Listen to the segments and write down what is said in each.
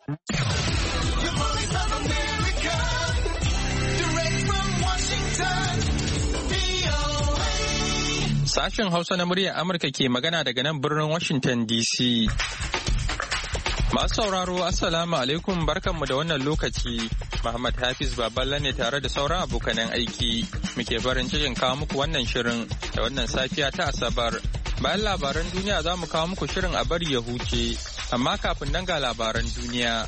Sashen Hausa na muryar Amurka ke magana daga nan birnin Washington DC. Masu sauraro, Assalamu alaikum, barkanmu da wannan lokaci. Muhammad Hafiz Baballa ne tare da sauran abokanan aiki. Muke farin cikin kawo muku wannan shirin da wannan safiya ta Asabar. Bayan labaran duniya za mu kawo muku shirin a bari ya huce, amma kafin nan ga labaran duniya.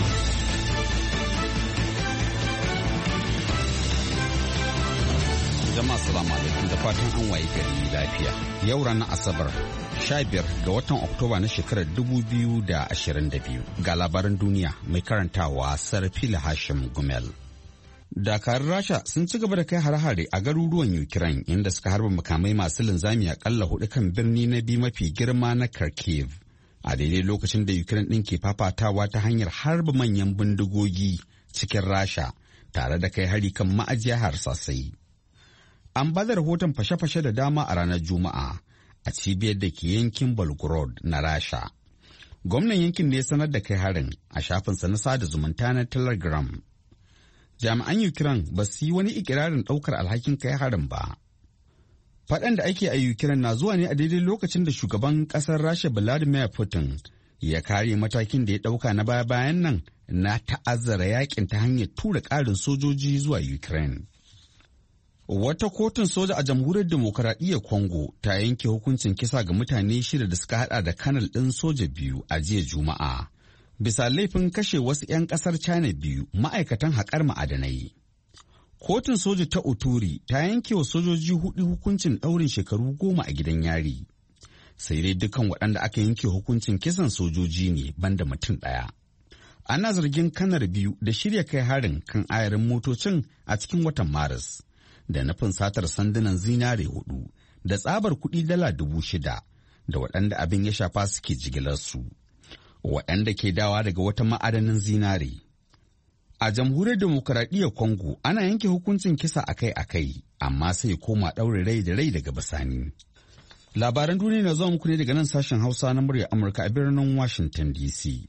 Jama'a salamu alaikum da fatan an waye gari lafiya. Yau ranar Asabar 15 ga watan Oktoba na shekarar 2022 ga labaran duniya mai karantawa Sarfila Hashim Gumel. Dakarun Rasha sun ci gaba da kai hare-hare a garuruwan Ukraine inda suka harba makamai masu linzami akalla 4 kan birni na biyu mafi girma na Kharkiv. A daidai lokacin da Ukraine ɗin ke fafatawa ta hanyar harba manyan bindigogi cikin Rasha tare da kai hari kan ma'ajiyar harsasai. An ba da rahoton fashe-fashe da dama a ranar Juma'a a cibiyar da ke yankin Belgorod na Rasha. Gwamnan yankin ne sanar da kai harin a shafinsa na sada zumunta na Telegram. Jami'an Ukraine ba su yi wani ikirarin ɗaukar alhakin kai harin ba. Faɗan da ake a Ukraine na zuwa ne a daidai lokacin da shugaban ƙasar Rasha Vladimir Putin ya kare matakin da ya ɗauka na baya-bayan nan na ta'azzara yakin ta hanyar tura ƙarin sojoji zuwa Ukraine. Wata kotun soja a jamhuriyar demokaradiyyar Congo ta yanke hukuncin kisa ga mutane 6 da suka hada da kanal ɗin soja 2 a jiya Juma'a. Bisa laifin kashe wasu 'yan ƙasar China 2 ma'aikatan haƙar ma'adanai. Kotun soja ta Uturi ta yanke wa sojoji 4 hukuncin ɗaurin shekaru 10 a gidan yari. Sai dai dukan waɗanda aka yanke hukuncin kisan sojoji ne banda mutum ɗaya. Ana zargin kanar 2 da shirya kai harin kan ayarin motocin a cikin watan Maris. Da nufin satar sandunan zinare 4 da tsabar kuɗi $6,000 da waɗanda abin ya shafa suke jigilarsu, waɗanda ke dawa daga wata ma'adanin zinare. A jamhuriyar demokaradiyyar Congo ana yanke hukuncin kisa akai-akai, amma sai koma ɗaure rai da rai daga bisani. Labaran duniya na zuwa muku ne daga nan sashen Hausa na muryar Amurka a birnin Washington DC.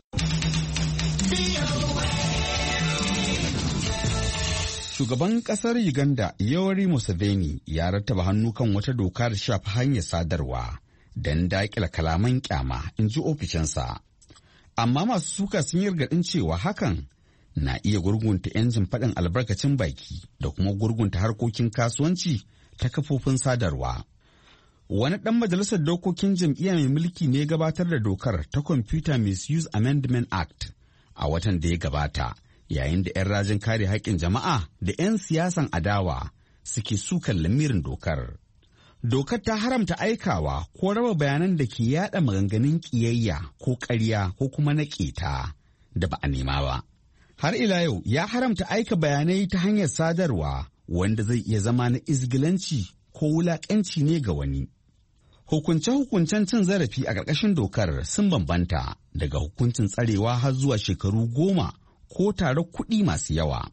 Shugaban kasar Uganda Yoweri Museveni ya rattaba hannu kan wata doka da shafi hanyar sadarwa don daƙila kalaman kyama, in ji ofishinsa. Amma masu suka sun yi gargaɗin cewa hakan na iya gurgunta 'yancin faɗin albarkacin baki da kuma gurgunta harkokin kasuwanci ta kafofin sadarwa. Wani ɗan majalisar dokokin jam'iyya mai mulki ne gabatar da dokar ta Computer Misuse Amendment Act a watan da ya gabata. Yayin da 'yan rajin kare haƙƙin jama'a da 'yan siyasan adawa suke sukan lamirin dokar. Dokar ta haramta aikawa ko raba bayanan da ke yada maganganun ƙiyayya ko ƙarya ko kuma na ƙeta da ba a nema ba. Har ila yau ya haramta aika bayanai ta hanyar sadarwa wanda zai iya zama na izgilanci ko wulaƙanci ne ga wani. Hukunce-hukuncen cin zarafi a ƙarƙashin dokar sun bambanta daga hukuncin tsarewa har zuwa shekaru 10 ko tare kuɗi masu yawa.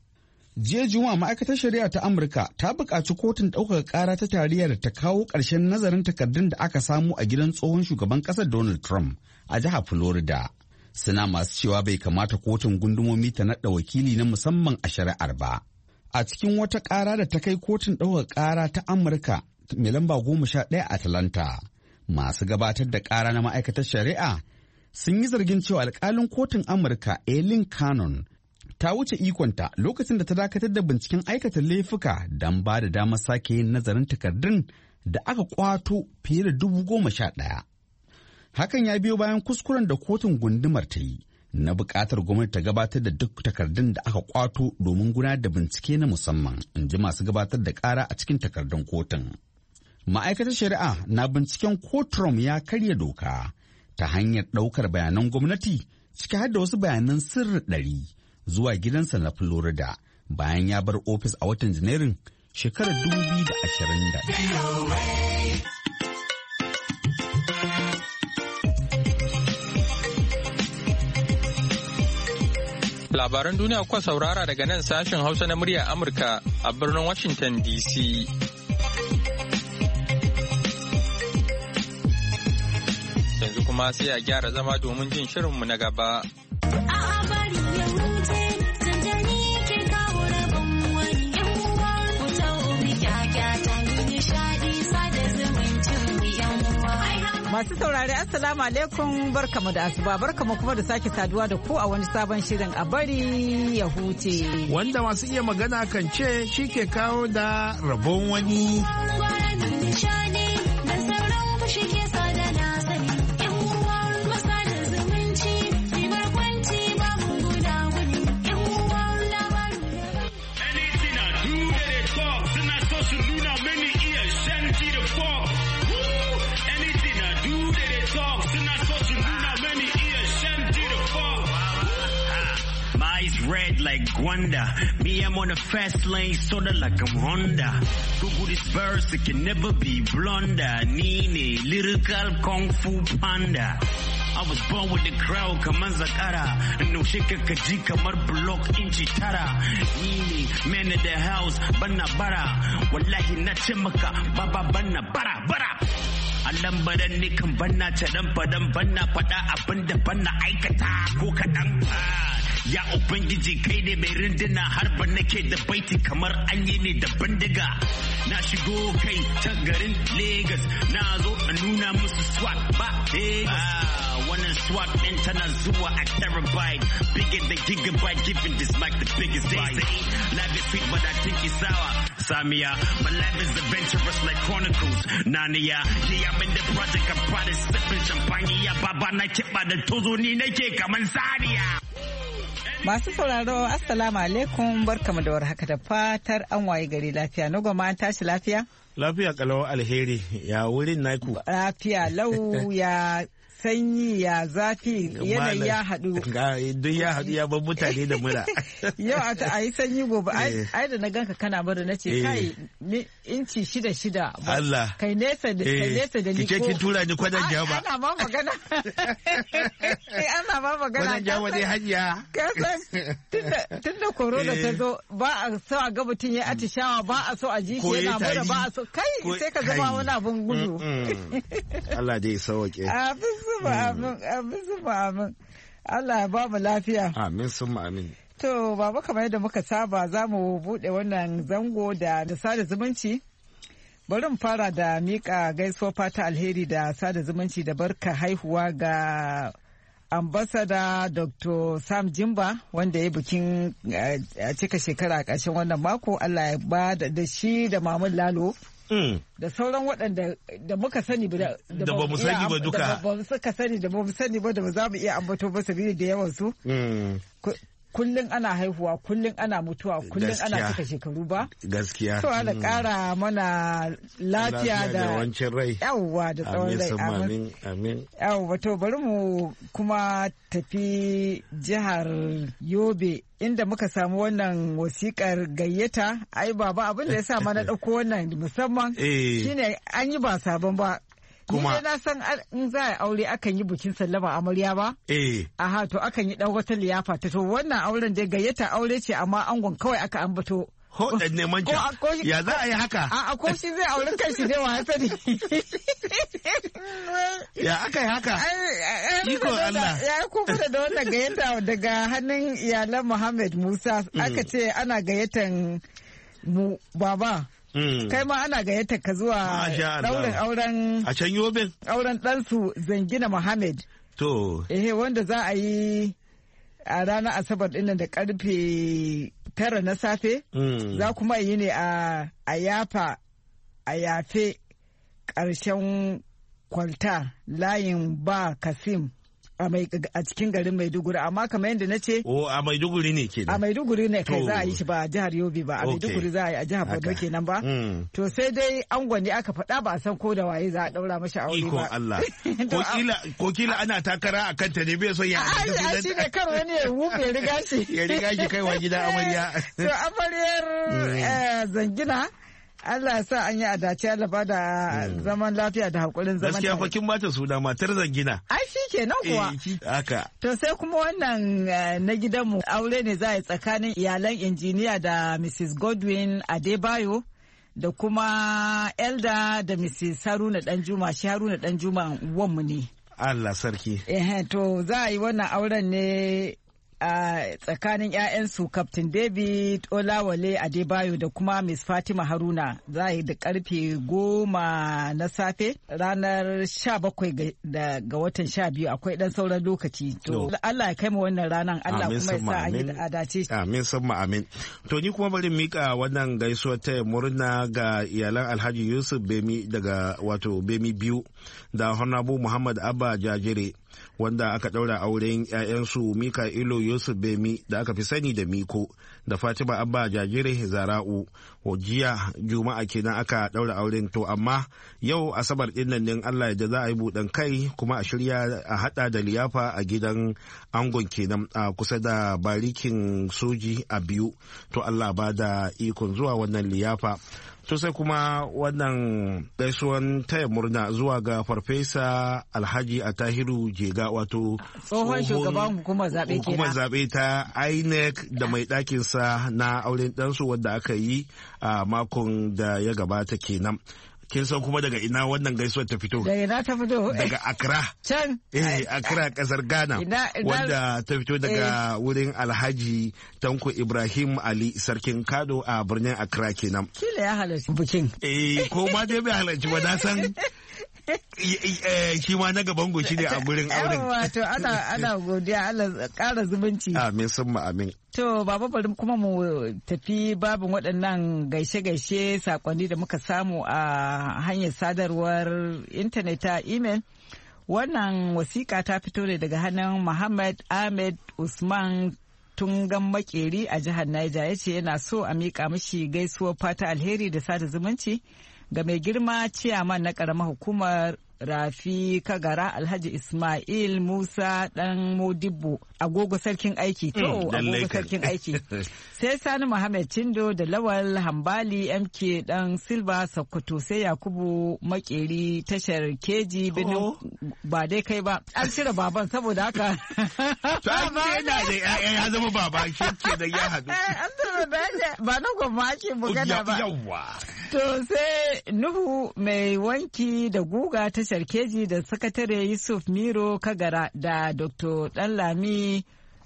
Jiya Juma'a ma'aikatar shari'a ta Amurka ta buƙaci kotun ɗaukaka ƙara ta tarayya da ta kawo ƙarshen nazarin takardun da aka samu a gidan tsohon shugaban ƙasar Donald Trump a jihar Florida. Suna masu cewa bai kamata kotun gundumomi ta naɗa wakili na musamman a shari'ar ba. A cikin wata ƙara da ta kai kotun ɗaukaka ƙara ta Amurka mai lamba 11 a Atlanta, masu gabatar da ƙara na ma'aikatar shari'a sun yi zargin cewa alkalin kotun Amurka Eileen Cannon ta wuce ikonta lokacin da ta dakatar da binciken aikata laifuka don ba da damar sake yin nazarin takardun da aka kwato fiye da 11,000. Hakan ya biyo bayan kuskuren da kotun gundumar ta yi na buƙatar gwamnati ta gabatar da duk takardun da aka kwato domin gudanar da bincike na musamman, in ji masu gabatar da ƙara a cikin takardun kotun. Ma'aikatar shari'a na binciken ko Trump ya karya doka ta hanyar ɗaukar bayanan gwamnati ciki har da wasu bayanan sirri 100 zuwa gidansa na Florida bayan ya bar ofis a watan Janairun shekarar 2021. Labaran duniya kuka saurara daga nan sashen Hausa na muryar Amurka a birnin Washington DC. Yanzu kuma sai a gyara zama domin jin shirinmu na gaba. Masu saurari Assalamu alaikum barkamu da asuba barkamu kuma da sake saduwa da ku a wani sabon shirin a bari ya huce. Wanda masu iya magana kan ce shi ke kawo da rabon wani. Red like Gwanda. Me, I'm on the fast lane, sorta like I'm Honda. Google this verse, it can never be blunder. Nini, lyrical kung fu panda. I was born with the crowd, kaman zakara. No shika kaji kamar block inchi tara. Nini, man of the house, banna bara. Wallahi na chemaka, baba banna bara. Allah badan ni kan banna cadan badan banna fada abinda banna aikata ko kadan. Ya Ubangiji kai ne mai rinduna har ban nake da baiti kamar an yi ne da bindiga. Na shigo kai ta garin Lagos na zo a nuna musu swag ba Lagos. Wannan swag ɗin tana zuwa a terabyte. Bigger than gigabyte giving this mic the biggest day. Life is sweet but I think it's sour. Samia, my life is adventurous like Chronicles. Nania, yeah I'm in the project I'm proud of sipping champagne. Ya baba na kiɓa da tozo ni nake kaman Saniya. Masu sauraro Assalamu alaikum barkamu da warhaka da fatar an waye gari lafiya. Na goma an tashi lafiya? Lafiya kalau alheri ya wurin naku. Lafiya lau ya sanyi ya zafi yanayi ya haɗu. Duk ya haɗu ya ban mutane da mura. Yau a yi sanyi gobe ai da na ganka kana mura na ce kai inci 6. Allah. Kai nesa da ni. Kike kin tura ni kwanan jama. Ana ma magana. Kwanan jama dai hajiya. Kasan tunda corona ta zo ba a so a ga mutum ya atishawa ba a so a ji shi yana mura ba a so kai sai ka zama wani abun gudu. Allah dai sauke. Amin. Allah ya ba mu lafiya. Amin sun amin. To, baba kamar yadda muka saba za mu buɗe wannan zango da sada zumunci. Bari mu fara da miƙa gaisuwa fata alheri da sada zumunci da barka haihuwa ga ambasada Dr. Sam Jimba wanda ya bikin cika shekara a ƙarshen wannan mako. Allah ya ba da shi da Mamun Lalo. Da sauran waɗanda da muka sani ba da ba mu sani ba duka da ba suka sani da ba mu sani ba da ba za mu iya ambato ba sabili da yawan su kullun ana haihuwa kullun ana mutuwa kullun ana cika shekaru ba gaskiya to Allah ƙara mana lafiya da wancin rai yawwa da tsawon rai amin yawwa to bari mu kuma tafi jihar Yobe inda muka samu wannan wasikar gayyata ai baba abin da ya sa mana ɗauko wannan musamman shine an yi ba sabon ba kuma na san in za a aure akan yi bikin sallama amarya ba aha to akan yi dan wata liyafa ta to wannan auren da gayyata aure ce amma angon kawai aka ambato hoɗan neman ya za a yi haka a ko shi zai aure kai shi dai wa hasani ya aka yi haka iko Allah ya kuma da wannan gayyata daga hannun iyalan Muhammad Musa aka ce ana gayyatan mu baba kai ma ana gayyatar ka zuwa daurin auren a can Yobe auren ɗansu Zangina Muhammad to wanda za a yi a ranar Asabar ɗin da karfe 9 na safe za kuma yi ne a yafe ƙarshen kwalta layin ba Kasim a cikin garin Maiduguri amma kamar yadda na ce a Maiduguri ne ke a Maiduguri ne kai za a yi shi ba a jihar Yobe ba a Maiduguri za a yi a jihar Borno kenan ba to sai dai angon ne aka faɗa ba a san ko da waye za a daura mashi aure ba iko Allah ko kila ana takara a kanta ne bai son ya a shi ne kar wani ya wuce ya riga shi kaiwa gida amarya to amaryar Zangina Allah ya sa an yi adace Allah ba da zaman lafiya da haƙurin zaman gaskiya fa kin bata suna matar Zangina ai shi kenan kuwa haka to sai kuma wannan na gidanmu aure ne za a yi tsakanin iyalan injiniya da Mrs. Godwin Adebayo da kuma Elda da Mrs. Haruna Danjuma shi Haruna Danjuma wanmu ne Allah sarki to za a yi wannan auren ne a tsakanin 'ya'yansu Captain David Olawale Adebayo da kuma Miss Fatima Haruna za a yi da karfe 10 na safe ranar 17 ga watan 12 akwai dan sauran lokaci. To Allah ya kai mu wannan ranar, Allah kuma ya sa a dace. Amin summa amin. To ni kuma bari mika wannan gaisuwa ta murna ga iyalan Alhaji Yusuf Bemi daga wato Bemi biyu da Honorable Muhammad Abba Jajire wanda aka daura auren 'ya'yansu Mika'ilu Yusuf Bemi da aka fi sani da Miko da Fatima Abba Jajire Zara'u. Jiya Juma'a kenan aka daura auren, to amma yau Asabar din nan Allah da za a yi buɗan kai kuma a shirya a hada da liyafa a gidan angon kenan a kusa da barikin soji a Biyu. To Allah ba da ikon zuwa wannan liyafa. To sai kuma wannan gaisuwan taya murna zuwa ga Farfesa Alhaji Atahiru Jega wato tsohon shugaban hukumar zaɓe ta INEC da mai ɗakinsa na auren ɗansu wanda aka yi a makon da ya gabata kenan. Kin san kuma daga ina wannan gaisuwar ta fito? Daga ina ta fito? Daga Accra. Can? Accra kasar Ghana. Wanda ta fito daga wurin Alhaji Tanko Ibrahim Ali Sarkin Kado a birnin Accra kenan. Kila ya halarci bikin. Ko ma dai bai halarci ba, na san shi ma na gaban goshi ne a gurin auren. Wato ana godiya, Allah ƙara zumunci. Amin summa amin. To baba bari kuma mu tafi babin waɗannan gaishe-gaishe sakonni da muka samu a hanyar sadarwar intanet ta email. Wannan wasiƙa ta fito ne daga hannun Muhammad Ahmed Usman Tungan Makeri a jihar Niger. Ya ce yana so a miƙa mishi gaisuwar fata alheri da sada zumunci ga mai girma ciyaman na ƙaramar hukumar Rafi Kagara Alhaji Ismail Musa Dan Modibbo agogo sarkin aiki. To agogo sarkin aiki. Sai Sani Muhammad Chindo da Lawal Hambali MK Dan Silva Sokoto, sai Yakubu Makeri tashar Keji Benin. Ba dai kai ba, an cire baban saboda haka. To an yana da ya zama baba shi ke da ya hadu. Ba na gwamma ake magana ba. To sai Nuhu mai wanki da guga ta Sharkeji da sakatare Yusuf Miro Kagara da Dr. Danlami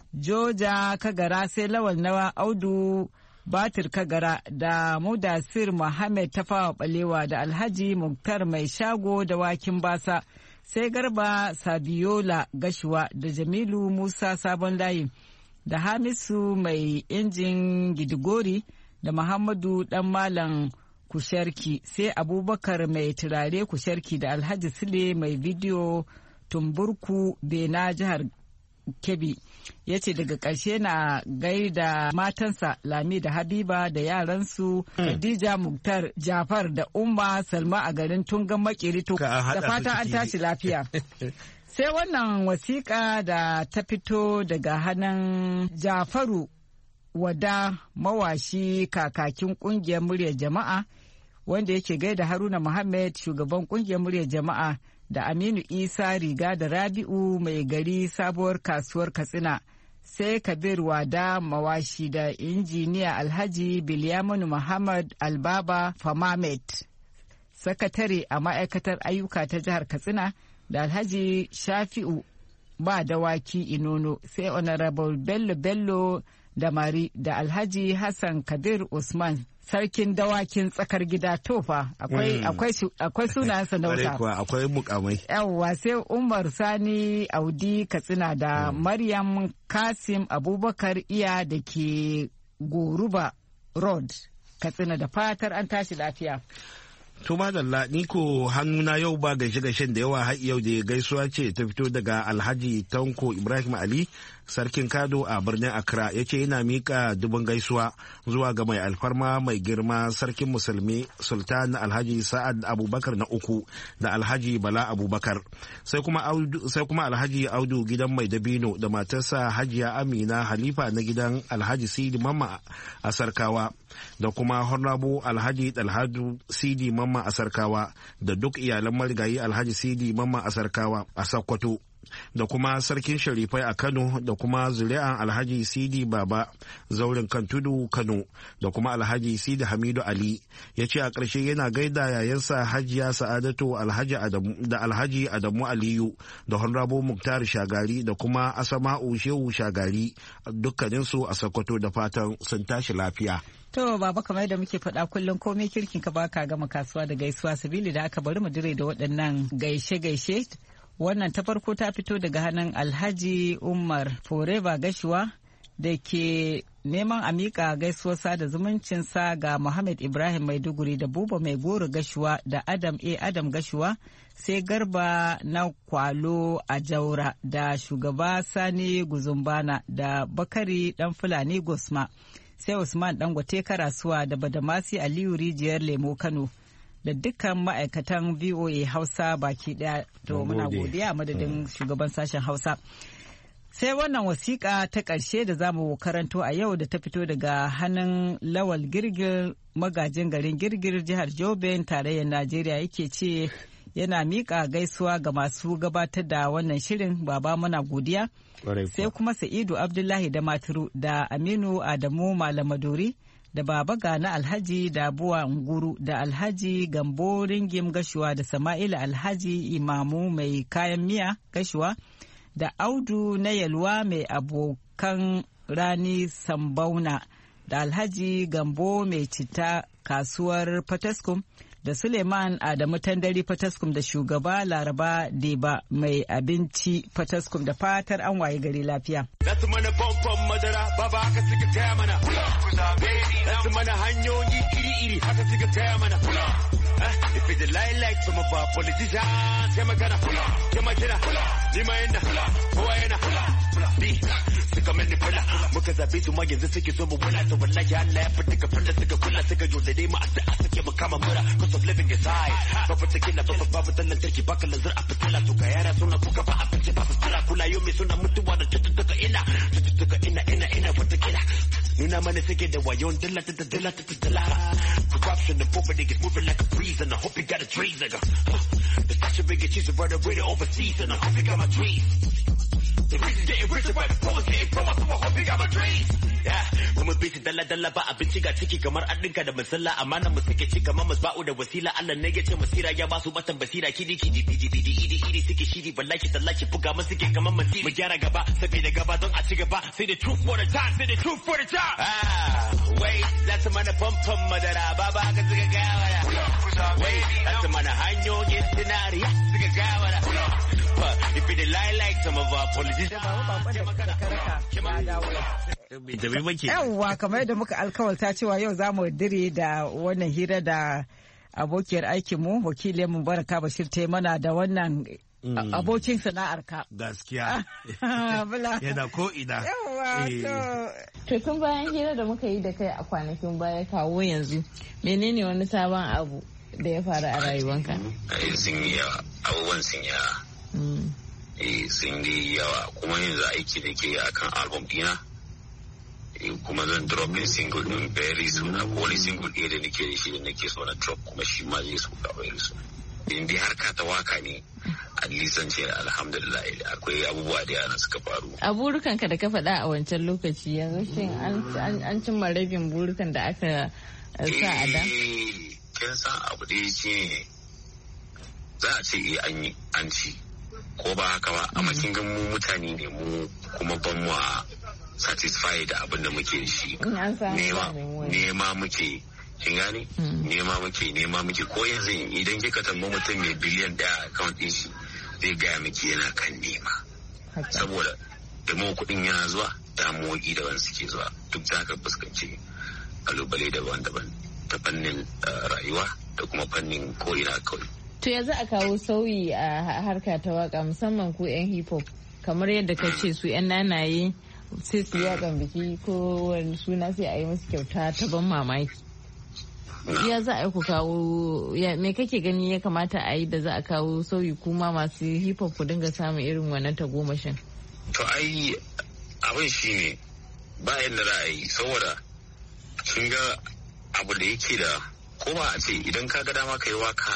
Joja Kagara, sai Lawal Nawa Audu Batir Kagara da Mudasir Muhammad Tafawa Balewa da Alhaji Muktar Mai Shago da Wakin Basa, sai Garba Sabiola Gashuwa da Jamilu Musa Sabon Layi da Hamisu Mai Injin Gidigori da Muhammadu Dan Malam Kusharki, sai Abubakar Mai Turare Kusharki da Alhaji Sule Mai Bidiyo Tumburku Bena jihar Kebbi. Ya ce daga ƙarshe na gaida matansa Lami da Habiba da yaransu Khadija Muktar Jafar da Umma Salma a garin Tungan Makeri. Da fata an tashi lafiya. Sai wannan wasiƙa da ta fito daga hannun Jafaru Wada mawashi kakakin ƙungiyar muryar jama'a, wanda yake gaida Haruna Muhammad shugaban ƙungiyar muryar jama'a da Aminu Isa Riga da Rabi'u mai gari sabuwar kasuwar Katsina, sai Kabir Wada mawashi da injiniya Alhaji Bilyaminu Muhammad Albaba Famamet sakatare a ma'aikatar ayyuka ta jihar Katsina da Alhaji Shafi'u ba dawaki Inono, sai Honorable Bello da Mari da Alhaji Hassan Kabir Usman sarkin dawakin tsakar gida. Tofa akwai sunayensa na wuta, akwai mukamai. Yawwa, sai Umar Sani Audi Katsina da Maryam Kasim Abubakar iya da ke Goruba Road Katsina. Da fatar an tashi lafiya. To madalla, ni ko hannuna yau ba gaishe-gaishen da yawa har yau da gaisuwa ce ta fito daga Alhaji Tanko Ibrahim Ali Sarkin Kado a birnin Accra. Ya ce yana mika dubin gaisuwa zuwa ga mai alfarma mai girma Sarkin Musulmi Sultan Alhaji Sa'ad Abubakar na uku da Alhaji Bala Abubakar. Sai kuma Alhaji Audu gidan Mai Dabino da matarsa Hajiya Amina Halifa na gidan Alhaji Sidi Mamma a Sarkawa, da kuma Honorable Alhaji Dalhadu Sidi Mamma a Sarkawa da duk iyalan marigayi Alhaji Sidi Mamma a Sarkawa a Sokoto. da kuma sarkin sharifai a Kano da kuma zuri'an Alhaji Sidi Baba zaurin kan tudu Kano da kuma Alhaji Sidi Hamidu Ali. Ya ce a ƙarshe yana gaida yayansa Hajiya Sa'adatu da Alhaji Adamu Aliyu da Honrabo Muktar Shagari da kuma Asama'u Shehu Shagari dukkaninsu a Sokoto da fatan sun tashi lafiya. To baba, kamar da muke faɗa kullum komai kirkin ka baka gama kasuwa da gaisuwa, sabili da aka bari mu dire da waɗannan gaishe-gaishe. Wannan ta farko ta fito daga hannun Alhaji Umar Foreba Gashuwa da ke neman a miƙa gaisuwar sada zumuncinsa ga Muhammad Ibrahim Maiduguri da Buba Mai Goro Gashuwa da Adam Gashuwa, sai Garba na Kwalo a Jaura da Shugaba Sani Guzumbana da Bakari Dan Fulani Gosma, sai Usman Dangote Karasuwa da Badamasi Aliyu Rijiyar Lemo Kano da dukkan ma'aikatan VOA Hausa baki daya. To muna godiya madadin shugaban sashen Hausa. Sai wannan wasiƙa ta ƙarshe da za mu karanto a yau da ta fito daga hannun Lawal Girgir, magajin garin Girgir, jihar Joben, tarayyar Najeriya, yake ce yana miƙa gaisuwa ga masu gabatar da wannan shirin. Baba muna godiya. Sai kuma Sa'idu Abdullahi da Maturu da Aminu Adamu Malamadori da Baba Gana Alhaji Dabuwa Nguru da Alhaji Gambo Ringim Gashuwa da Sama'ila Alhaji Imamu mai kayan miya Gashuwa da Audu na Yalwa mai abokan rani Sambauna da Alhaji Gambo mai citta kasuwar Fataskum da Suleiman Adamu Tandari Fataskum da shugaba Laraba Deba mai abinci Fataskum, da fatar an waye gari lafiya. Nasu mana famfon madara baba haka suka taya mana. Nasu mana hanyoyi iri-iri haka suka taya mana. If it's like some of our politicians, sai magana, sai magana, ni ma yana, kowa yana, suka mani fula, muka zabe su ma yanzu suke so mu wula, to wallahi Allah ya fita ka fanda suka kula, suka yaudare mu a suke mu kama mura, cost of living is high, babu takila, babu tallan tarki, baka lazar a fitila, to ga yara suna kuka ba abinci ba fitila, kula yau mai suna mutuwa da cututtuka ina watakila. Nuna mana suke da wayon dilla. Corruption, the poverty is moving like a breeze, and I hope you got a trees, nigga. The fashion big cheese is right away overseas, and I hope you got my trees. The reason getting richer by the poor getting from us, so I hope you got my trees. Yeah, kuma bisi dalla ba abinci ga ciki kamar an dinka da masalla, amana mu suke ci kamar masba'u da wasila, Allah ne ya ce masira ya ba su batan basira, kidi idi suke shiri wallahi tallahi buga mu suke kamar masiri, mu gyara gaba saboda gaba don a ci gaba, sai the truth for the time, wait, that's mana famfon madara baba haka suka gawara, wait, that's mana hanyoyin sinariya suka gawara. If it like some of our politicians. Yawwa, kamar yadda muka alkawalta cewa yau za mu dire da wannan hira da abokiyar aikinmu wakilinmu Baraka Bashir ta mana da wannan abokin sana'arka. Gaskiya. Yana ko ina. Yawwa. To tun bayan hira da muka yi da kai a kwanakin baya kawo yanzu, menene wani sabon abu da ya faru a rayuwanka? Sun yi yawa, abubuwan sun yawa. Sun yi yawa, kuma yanzu aiki da ke akan album dina, kuma zan drop in single din very soon. Akwai wani single ɗaya da nake da shi da nake so na drop, kuma shi ma zai sauka very soon. In dai harka ta waka ne, at least zan ce alhamdulillah akwai abubuwa da yana suka faru. A burukanka da ka faɗa a wancan lokaci, yanzu shin an cimma rabin burukan da aka sa a da? Kin san abu da ya ce za a ce an ci. Ko ba haka ba, amma kin ga mu mutane ne mu, kuma ban mu satisfied da abin da muke da shi. Nema muke, kin gane? Nema muke ko yanzu idan kika tambayi mutum mai biliyan ɗaya account din shi zai gaya miki yana kan nema. Saboda da mu kuɗin yana zuwa, damuwoyi daban suke zuwa, duk za ka fuskanci kalubale daban-daban ta fannin rayuwa da kuma fannin ko'ina kawai. To ya za a kawo sauyi a harka ta waka, musamman ku 'yan hip hop, kamar yadda ka ce su 'yan nanaye sai su wakan biki ko wani suna sai a yi musu kyauta ta ban mamaki. Ya za a yi ku kawo, me kake gani ya kamata a yi da za a kawo sauyi kuma masu hip hop ku dinga samun irin wannan tagomashin? To ai abin shi ne bayan da za a yi, saboda kin ga abu da yake da, ko ba a ce idan ka ga dama kai waka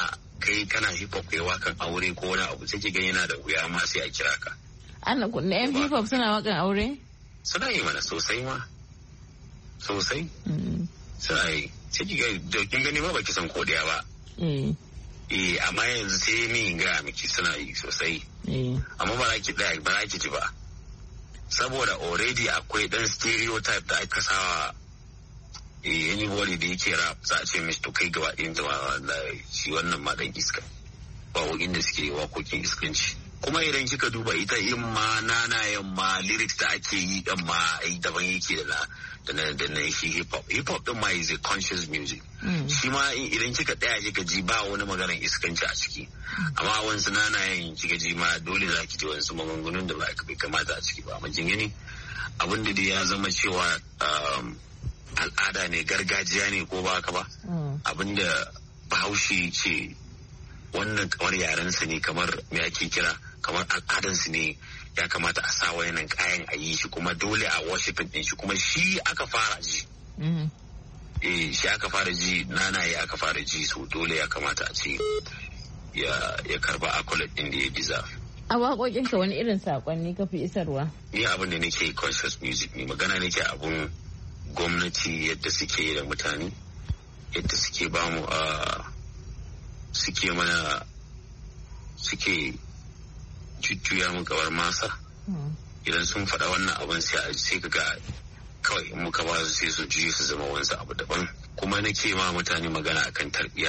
kai kana hip hop kai wakan aure ko wani abu sai ki ga yana da wuya ma sai a kira ka. Ana yan hip hop suna wakan aure? Suna yi mana sosai ma. Sosai. Suna yi. Sai ki ga kin gani ma baki san ko daya ba. Amma yanzu sai ni ga miki suna yi sosai. Amma ba za ki ji ba. Saboda already akwai dan stereotype da aka sawa anybody da yake rap za a ce mishi to kai gaba ɗin da shi wannan ma dan iska. Waƙoƙin da suke waƙoƙin iskanci. Kuma idan kika duba ita in ma nanayen ma lyrics da ake yi dan ma daban yake da na shi hip hop din ma is a conscious music. Shi ma idan kika tsaya kika ji ba wani maganar iskanci a ciki, amma wasu nanayen kika ji ma dole za ki ji wasu maganganun da ba bai kamata a ciki ba. Amma jingini abin da ya zama cewa al'ada ne, gargajiya ne ko ba haka ba, abin da Bahaushe ce wannan kamar yarensu ne, kamar me ake kira kamar al'adansu ne, ya kamata a sa wayannan kayan a yi shi, kuma dole a worshiping din shi, kuma shi aka fara ji. Shi aka fara ji, nanaye aka fara ji, so dole ya kamata a ce ya karba accolade din da ya deserve. A waƙoƙinka wani irin saƙonni ka fi isarwa? Ni abin da nake conscious music ne, magana nake abun gwamnati yadda suke da mutane, yadda suke bamu suke mana suke jujjuya mu gawar masa. Idan sun faɗa wannan abin sai ka ga kawai in muka ba su sai su ji su zama wani abu daban. Kuma nake ma mutane magana akan tarbiyya,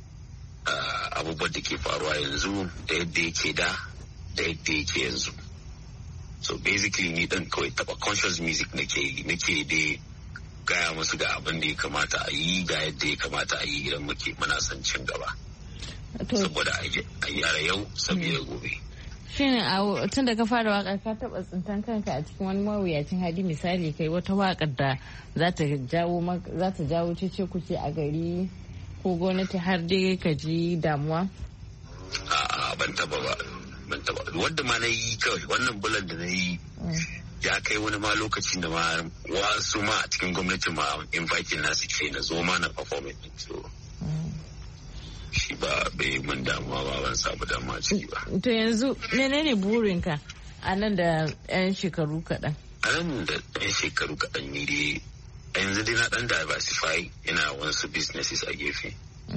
abubuwan da ke faruwa yanzu da yadda yake da yadda yake yanzu. So basically ni dan kawai taba conscious music nake dai gaya musu ga abin da ya kamata a yi, ga yadda ya kamata a yi idan muna son cin gaba. Saboda a yara yau saboda gobe. Shin tun da ka fara wakar ka taba tsintan kanka a cikin wani mawuyacin hali, misali kai wata wakar da za ta jawo cece kuce a gari ko gwamnati har dai ka ji damuwa? A'a ban taba. Wanda ma na yi kawai wannan bulan da na yi ya kai wani ma lokacin da ma wasu ma a cikin gwamnati ma invite nasu ke na zo ma na performance. So shi ba bai mun damuwa ba, ban samu damuwa ciki ba. To yanzu menene burinka a nan da 'yan shekaru kaɗan? A nan da 'yan shekaru kaɗan ni dai yanzu dai na ɗan diversify, ina wasu businesses a gefe.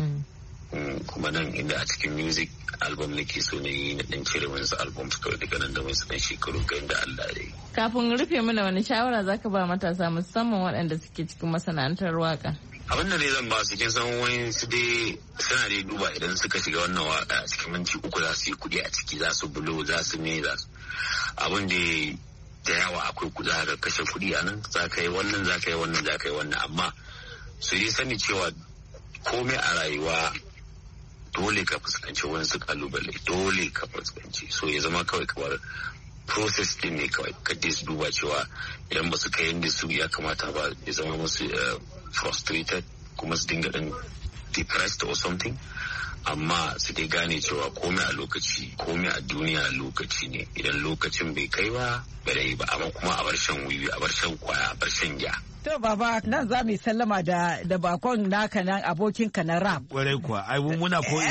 Kuma nan inda a cikin music album nake so na yi, na ɗan cire wasu albums kawai daga nan da wasu ɗan shekaru ga inda Allah ya yi. Kafin rufe mana wani shawara zaka ba matasa musamman waɗanda suke cikin masana'antar waka? Abin da dai zan ba su, kin san wani su dai suna dai duba idan suka shiga wannan waka a cikin minti 3 za su yi kuɗi a ciki, za su bulo, za su me, za su abin da yawa akwai kuɗi, za ka kashe kuɗi a nan, za ka yi wannan, za ka yi wannan, za ka yi wannan, amma su yi sani cewa komai a rayuwa dole ka fuskanci wasu kalubale, dole ka fuskanci, so ya zama kawai kamar process din ne kawai, ka su duba cewa idan ba su kai yadda su ya kamata ba, ya zama musu frustrated, kuma su dinga din depressed or something, amma su dai gane cewa komai a lokaci, komai a duniya lokaci ne, idan lokacin bai kai ba bai ba, amma kuma a bar shan wiwi, a bar shan kwaya, a bar shan giya. To baba, nan za mu sallama da bakon naka nan abokinka na rap. Kwarai kuwa, ai muna koyi.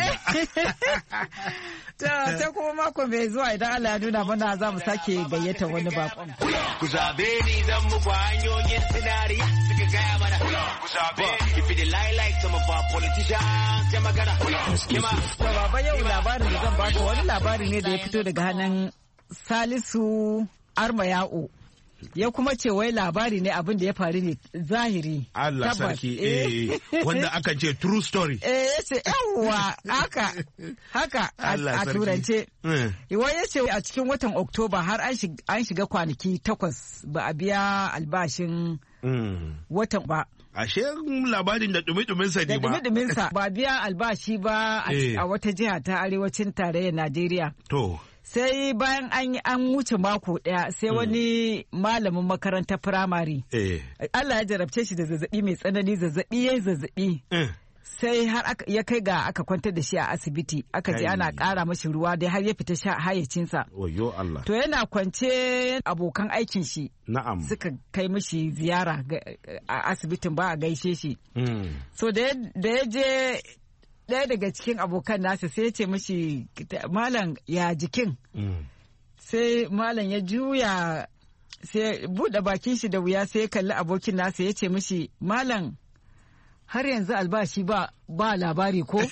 Ta kuma mako mai zuwa idan Allah ya nuna mana za mu sake gayyata wani bakon. Ku zabe ni zan muku hanyoyin sinari suka gaya mana. Ku zabe if you like some of our politicians ya magana. To baba, yau labarin da zan baka wani labari ne da ya fito daga hannun Salisu Armayao. Ya kuma ce wai labari ne abin da ya faru ne zahiri. Allah sarki, wanda aka ce true story. Ya ce yawwa haka a turance. Wai ya ce a cikin watan Oktoba har an shiga kwanaki 8 ba a biya albashin watan ba. Ashe labarin da dumi-duminsa ne ba. Da dumi-duminsa ba biya albashi ba a wata jiha ta arewacin tarayyar Najeriya. To. Sai bayan an wuce mako daya sai wani malamin makarantar firamare. Allah ya jarabce shi da zazzabi mai tsanani, zazzabi. Sai har ya kai ga aka kwantar da shi a asibiti, aka je ana ƙara mashi ruwa dai har ya fita hayacinsa. Wayo Allah. To yana kwance abokan aikin shi. Na'am. Suka kai mashi ziyara a asibitin ba a gaishe shi. So da ya je ɗaya daga cikin abokan nasa sai ya ce mishi malam ya jikin sai malam ya juya sai buɗe bakin shi da wuya sai ya kalli abokin nasa ya ce mishi malam har yanzu albashi ba labari ko?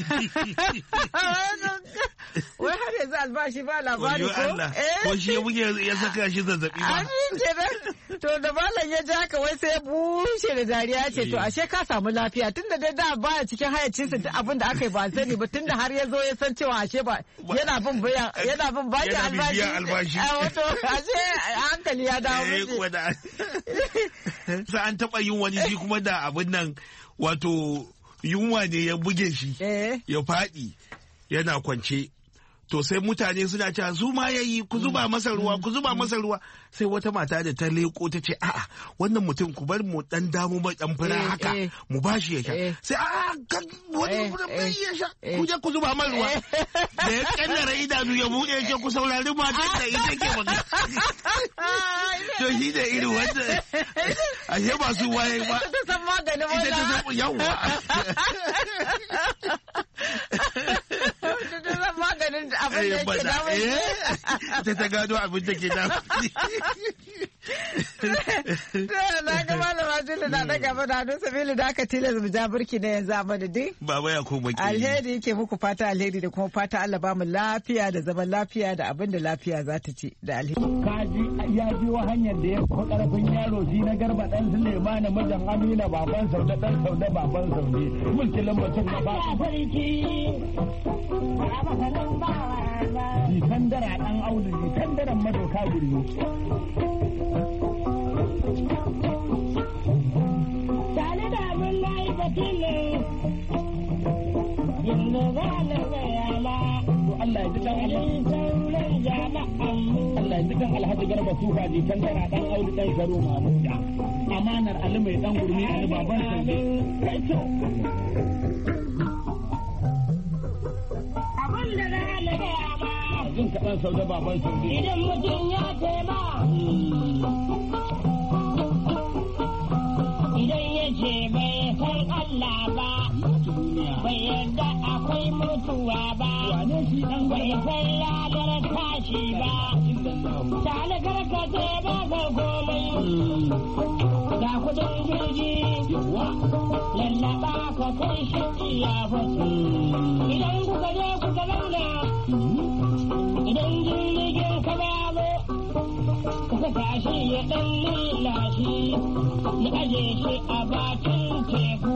Wai har yanzu albashi ba labari ko? Ko shi ya buge ya saka shi zazzabi ba. Amin kenan. To da malam ya ja ka wai sai ya bushe da dariya ce to ashe ka samu lafiya tunda dai da baya cikin hayacinsa duk abin da aka yi ba sani ba tunda har ya zo ya san cewa ashe ba yana bin baki albashi. Wato ashe hankali ya dawo mishi. Sai an taɓa yin wani shi kuma da abin nan wato yunwa ne ya buge shi ya faɗi yana kwance to sai mutane suna cewa su ma yayi ku zuba masa ruwa sai wata mata da ta leko ta ce a'a wannan mutum ku bar mu dan damu mai dan fura haka mu bashi ya sha sai a'a kan wani bai ya sha ku je ku zuba mai ruwa da ya kannara idanu ya bude ya ce ku saurari matan da ita ke magana to shi da irin wanda ashe ba su waye ba ta san maganin wannan ita ta san yawa maganin abin da ke damun ita ta gado abin da ke damun na ga malama Jula na daga mana hannun sabili da aka tilas mu ja burki na yanzu a madadin baba ya ko baki alheri yake muku fata alheri da kuma fata Allah ba mu lafiya da zaman lafiya da abin da lafiya za ta ci da alheri kaji ya biyo hanyar da ya ko karfin yaro shi na Garba dan Sulemana mijin Amina baban Saude dan Saude baban Saude mulkin mutum na ba sarki jikan dara dan Audu jikan daran madoka gurmi tare da abin layi batile yin zalaba yana Allah ya ji dan Allah ya ji kan Alhaji Garba Sufa jikan dara dan Audu dan Garo Mamuda amanar Ali mai dan gurmi Ali baban Saude kai to abin da zalaba jin kaɗan Saude baban Saude idan mutum ya ce ba idan ya ce bai san Allah ba bai yarda akwai mutuwa ba bai san ladar tashi ba tare karkace ba ka komai ga kudin jirgi lallaba ka kai shi iya fasa idan kuka je kuka zauna idan jirgin ka babu kuka tashi ya dan lila shi ya aje shi a bakin teku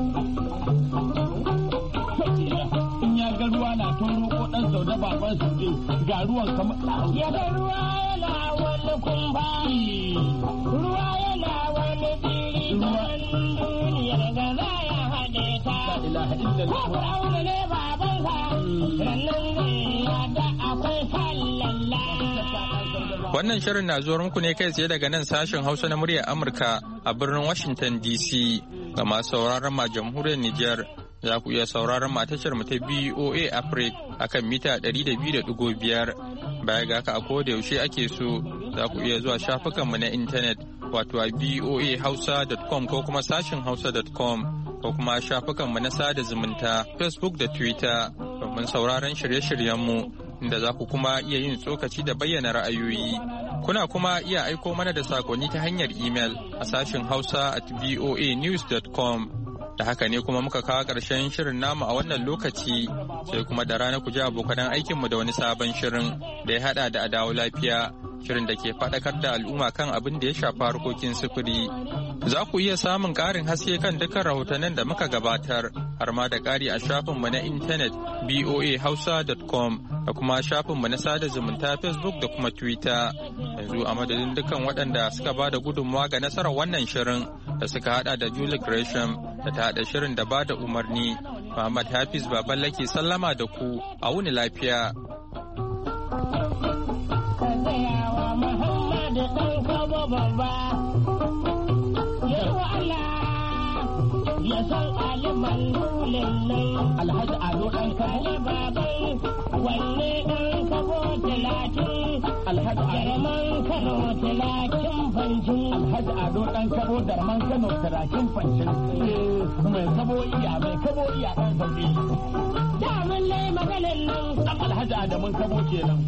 in ya ga ruwa na toro ko dan Saude baban Saude ga ruwan kamar ya ga ruwa yana wani kumfa ruwa yana wani tsiri ruwan duniyar ga za ya haɗe ta ko aure ne babansa rannan zai yada akwai sallalla. Wannan shirin na zuwa muku ne kai tsaye daga nan sashen Hausa na muryar Amurka a birnin Washington DC. Ga masu sauraron ma jamhuriyar Nijar za ku iya sauraron ma tashar mu ta BOA Africa akan mita 200.5. Baya ga haka a koda yaushe ake so za ku iya zuwa shafukanmu na intanet wato a boahausa.com ko kuma sashin hausa.com ko kuma shafukanmu na sada zumunta Facebook da Twitter domin sauraron shirye-shiryenmu inda za ku kuma iya yin tsokaci da bayyana ra'ayoyi. Kuna kuma iya aiko mana da sakonni ta hanyar imel a sashin hausa@voanews.com. Da haka ne kuma muka kawo ƙarshen shirin namu a wannan lokaci sai kuma da rana ku ji abokan aikinmu da wani sabon shirin da ya haɗa da adawo lafiya. Shirin da ke faɗakar da al'umma kan abin da ya shafi harkokin sufuri. Za ku iya samun ƙarin haske kan dukkan rahotannin da muka gabatar har ma da ƙari a shafinmu na intanet boahausa.com da kuma shafinmu na sada zumunta Facebook da kuma Twitter. Yanzu a madadin dukkan waɗanda suka ba da gudunmawa ga nasarar wannan shirin da suka hada da Julie Gresham da ta hada shirin da ba da umarni. Muhammad Hafiz Baballe ke sallama da ku a wuni lafiya. da ɗan kaba babba yau Allah ya san aliman nulin nan Alhaji Ado ɗan kaba baban wanne ɗan kabo 30 Alhaji Ado Kano turakin fancin. Alhaji Ado ɗan kabo darman Kano turakin fancin. Mai kabo iya ɗan sauƙi. Da mun lai maganin nan. Ɗan Alhaji Adamun kabo kenan.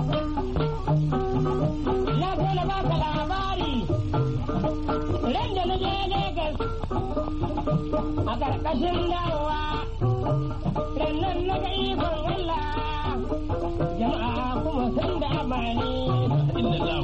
Na kula baka labari. Ran da na je Legas a ƙarƙashin dawowa. Rannan na ga ikon